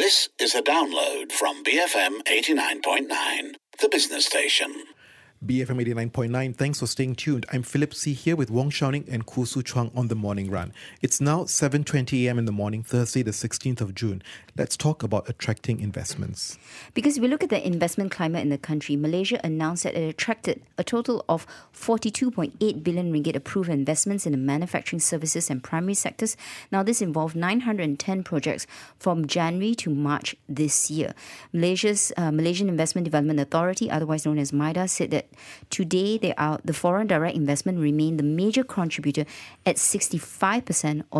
This is a download from BFM 89.9, the business station. BFM 89.9, thanks for staying tuned. I'm Philip C. here with Wong Shao-ning and Khoo Su Chuang on The Morning Run. It's now 7:20 a.m. in the morning, Thursday the 16th of June. Let's talk about attracting investments. Because if we look at the investment climate in the country, Malaysia announced that it attracted a total of 42.8 billion ringgit approved investments in the manufacturing, services and primary sectors. Now, this involved 910 projects from January to March this year. Malaysian Investment Development Authority, otherwise known as MIDA, said that today, the foreign direct investment remained the major contributor at 65% or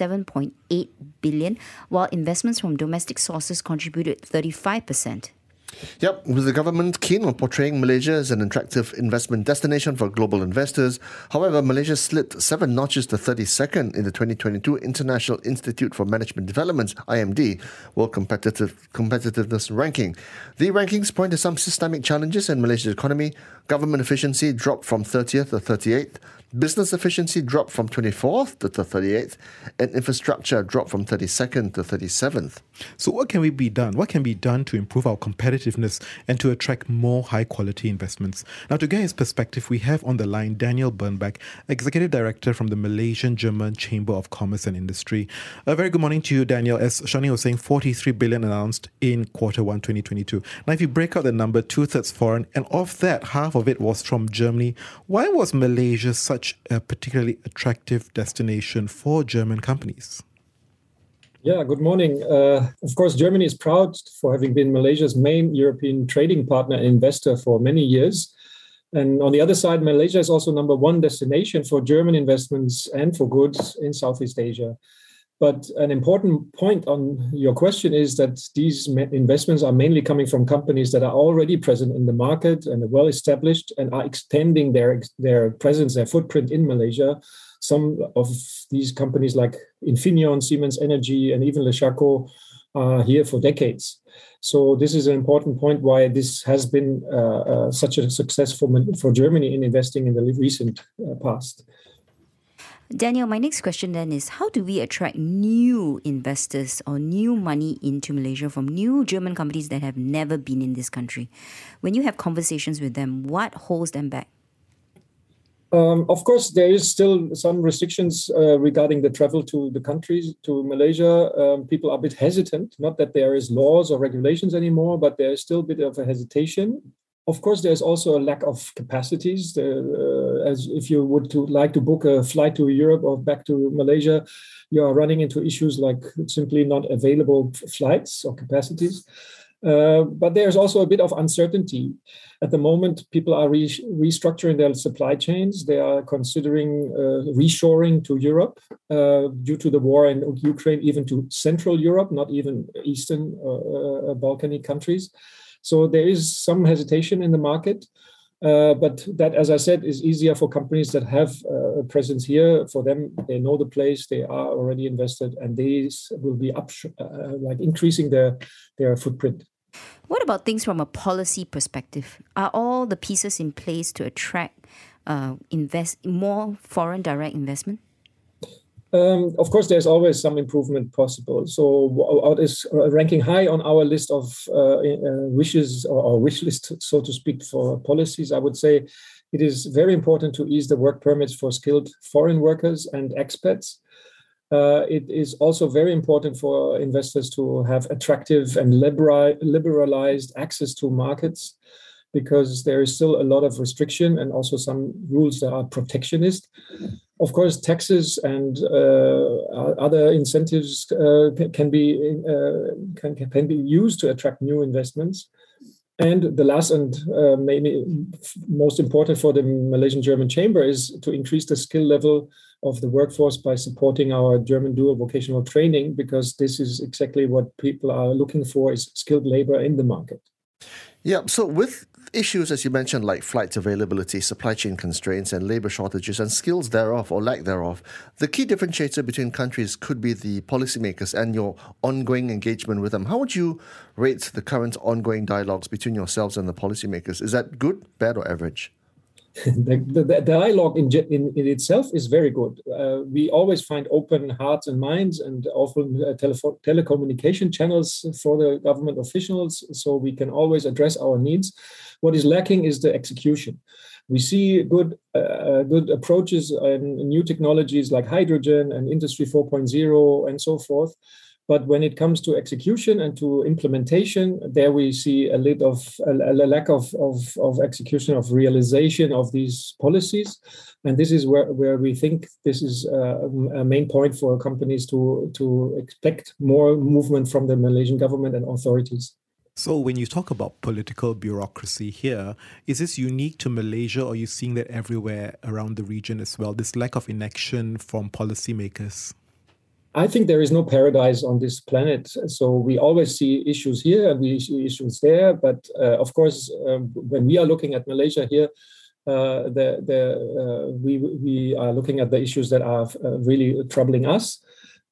27.8 billion, while investments from domestic sources contributed 35%. Yep, with the government keen on portraying Malaysia as an attractive investment destination for global investors. However, Malaysia slid 7 notches to 32nd in the 2022 International Institute for Management Development's IMD World Competitiveness Ranking. The rankings point to some systemic challenges in Malaysia's economy. Government efficiency dropped from 30th to 38th. Business efficiency dropped from 24th to 38th, and infrastructure dropped from 32nd to 37th. So what can be done? What can be done to improve our competitiveness and to attract more high-quality investments? Now, to get his perspective, we have on the line Daniel Bernbach, Executive Director from the Malaysian-German Chamber of Commerce and Industry. A very good morning to you, Daniel. As Shani was saying, 43 billion announced in quarter 1, 2022. Now, if you break out the number, 2/3 foreign, and of that, half of it was from Germany. Why was Malaysia such a particularly attractive destination for German companies? Yeah, good morning. Of course, Germany is proud for having been Malaysia's main European trading partner and investor for many years. And on the other side, Malaysia is also number one destination for German investments and for goods in Southeast Asia. But an important point on your question is that these investments are mainly coming from companies that are already present in the market and are well established and are extending their presence, their footprint in Malaysia. Some of these companies like Infineon, Siemens Energy, and even Leschaco are here for decades. So this is an important point why this has been such a success for Germany in investing in the recent past. Daniel, my next question then is, how do we attract new investors or new money into Malaysia from new German companies that have never been in this country? When you have conversations with them, what holds them back? Of course, there is still some restrictions regarding the travel to the countries, to Malaysia. People are a bit hesitant, not that there is laws or regulations anymore, but there is still a bit of a hesitation. Of course, there's also a lack of capacities. As if you would like to book a flight to Europe or back to Malaysia, you are running into issues like simply not available flights or capacities. But there's also a bit of uncertainty. At the moment, people are restructuring their supply chains. They are considering reshoring to Europe due to the war in Ukraine, even to Central Europe, not even Eastern Balkanic countries. So there is some hesitation in the market, but that, as I said, is easier for companies that have a presence here. For them, they know the place, they are already invested, and these will be increasing their footprint. What about things from a policy perspective? Are all the pieces in place to attract more foreign direct investment? Of course, there's always some improvement possible. So what is ranking high on our list of wishes or wish list, so to speak, for policies, I would say it is very important to ease the work permits for skilled foreign workers and expats. It is also very important for investors to have attractive and liberalized access to markets, because there is still a lot of restriction and also some rules that are protectionist. Of course, taxes and other incentives can be used to attract new investments. And the last and maybe most important for the Malaysian-German Chamber is to increase the skill level of the workforce by supporting our German dual vocational training, because this is exactly what people are looking for, is skilled labor in the market. Yeah, so with issues, as you mentioned, like flight availability, supply chain constraints, and labour shortages and skills thereof or lack thereof, the key differentiator between countries could be the policymakers and your ongoing engagement with them. How would you rate the current ongoing dialogues between yourselves and the policymakers? Is that good, bad, or average? The dialogue in itself is very good. We always find open hearts and minds and often telecommunication channels for the government officials, so we can always address our needs. What is lacking is the execution. We see good approaches and new technologies like hydrogen and Industry 4.0 and so forth. But when it comes to execution and to implementation, there we see a lack of execution, of realization of these policies. And this is where we think this is a main point for companies to expect more movement from the Malaysian government and authorities. So when you talk about political bureaucracy here, is this unique to Malaysia, or are you seeing that everywhere around the region as well, this lack of inaction from policymakers? I think there is no paradise on this planet. So we always see issues here and we see issues there. But of course, when we are looking at Malaysia here, we are looking at the issues that are really troubling us.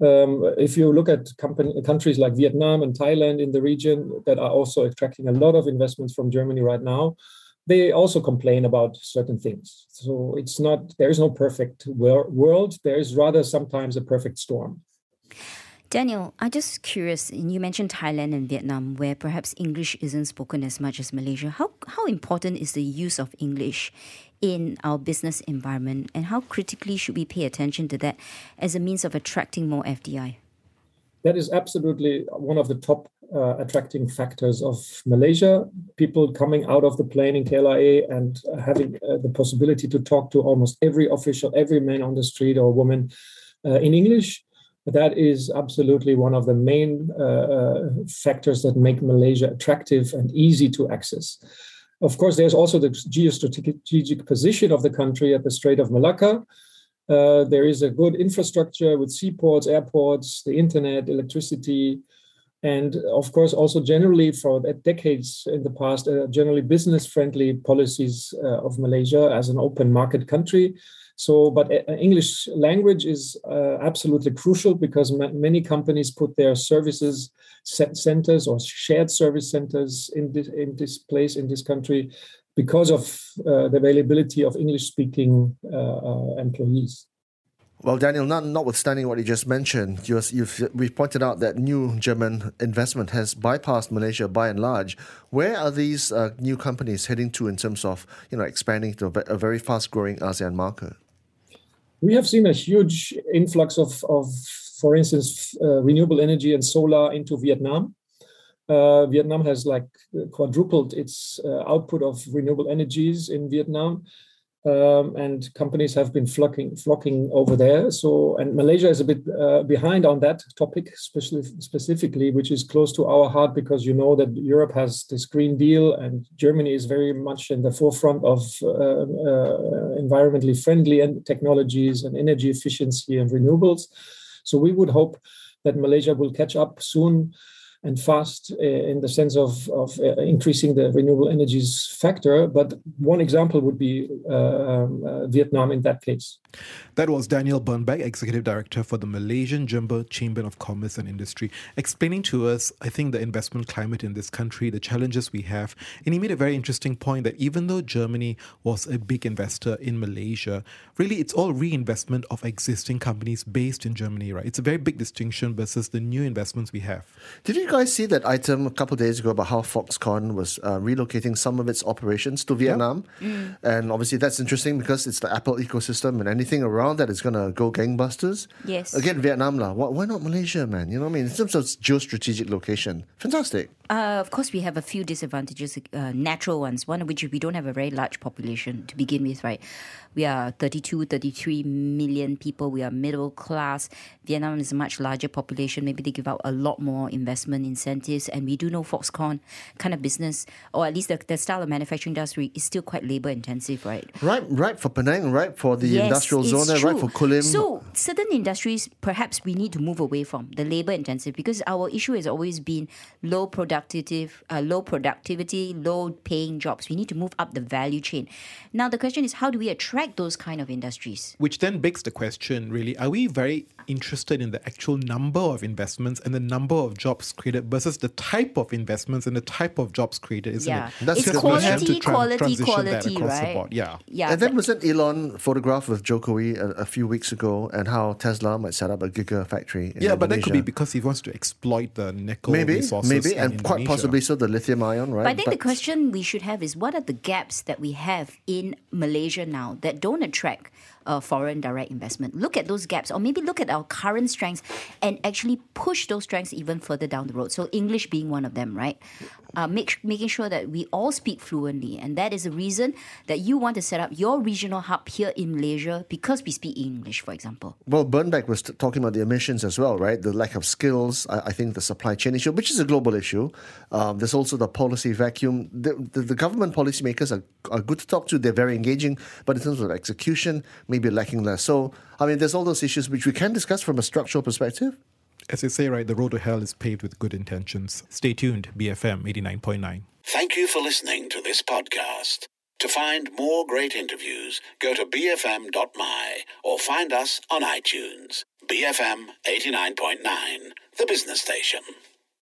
If you look at countries like Vietnam and Thailand in the region that are also attracting a lot of investments from Germany right now, they also complain about certain things. So there is no perfect world. There is rather sometimes a perfect storm. Daniel, I'm just curious, you mentioned Thailand and Vietnam, where perhaps English isn't spoken as much as Malaysia. How important is the use of English in our business environment, and how critically should we pay attention to that as a means of attracting more FDI? That is absolutely one of the top attracting factors of Malaysia. People coming out of the plane in KLIA and having the possibility to talk to almost every official, every man on the street or woman in English. That is absolutely one of the main factors that make Malaysia attractive and easy to access. Of course, there's also the geostrategic position of the country at the Strait of Malacca. There is a good infrastructure with seaports, airports, the internet, electricity, and of course, also generally for decades in the past, generally business-friendly policies of Malaysia as an open market country. So, but English language is absolutely crucial because many companies put their services centers or shared service centers in this country because of the availability of English-speaking employees. Well, Daniel, notwithstanding what you just mentioned, we've pointed out that new German investment has bypassed Malaysia by and large. Where are these new companies heading to in terms of expanding to a very fast-growing ASEAN market? We have seen a huge influx of for instance, renewable energy and solar into Vietnam. Vietnam has quadrupled its output of renewable energies in Vietnam. And companies have been flocking over there. And Malaysia is a bit behind on that topic, specifically, which is close to our heart because you know that Europe has this Green Deal and Germany is very much in the forefront of environmentally friendly technologies and energy efficiency and renewables. So we would hope that Malaysia will catch up soon and fast in the sense of increasing the renewable energies factor. But one example would be Vietnam in that case. That was Daniel Bernbach, Executive Director for the Malaysian Chamber of Commerce and Industry, explaining to us, I think, the investment climate in this country, the challenges we have. And he made a very interesting point that even though Germany was a big investor in Malaysia, really it's all reinvestment of existing companies based in Germany, right? It's a very big distinction versus the new investments we have. Did you guys see that item a couple of days ago about how Foxconn was relocating some of its operations to Vietnam? Yep. And obviously that's interesting because it's the Apple ecosystem and anything around that is going to go gangbusters. Yes. Again, Vietnam, why not Malaysia, man? You know what I mean? In terms of geostrategic location. Fantastic. Of course, we have a few disadvantages, natural ones, one of which we don't have a very large population to begin with, right? We are 33 million people. We are middle class. Vietnam is a much larger population. Maybe they give out a lot more investment incentives. And we do know Foxconn kind of business, or at least the style of manufacturing industry is still quite labor intensive, right? Right for Penang, right for the industrial zone, right for Kulim. So certain industries perhaps we need to move away from the labor intensive because our issue has always been low production productivity, low paying jobs. We need to move up the value chain. Now, the question is, how do we attract those kind of industries? Which then begs the question, really, are we very interested in the actual number of investments and the number of jobs created versus the type of investments and the type of jobs created, isn't it? That's It's because we have to quality, transition that across right? the board. Yeah. And then wasn't Elon photographed with Jokowi a few weeks ago, and how Tesla might set up a gigafactory in But that could be Indonesia? because he wants to exploit the nickel Maybe, resources in and quite Indonesia. possibly so the lithium ion, right? But I think the question we should have is, what are the gaps that we have in Malaysia now that don't attract foreign direct investment? Look at those gaps, or maybe look at our current strengths and actually push those strengths even further down the road. So English being one of them, right? Making sure that we all speak fluently. And that is the reason that you want to set up your regional hub here in Malaysia, because we speak English, for example. Well, Bernbeck was talking about the emissions as well, right? The lack of skills, I think the supply chain issue, which is a global issue. There's also the policy vacuum. The government policymakers are good to talk to. They're very engaging, but in terms of execution, maybe lacking less. So, I mean, there's all those issues which we can discuss from a structural perspective. As they say, right, the road to hell is paved with good intentions. Stay tuned, BFM 89.9. Thank you for listening to this podcast. To find more great interviews, go to bfm.my or find us on iTunes. BFM 89.9, the business station.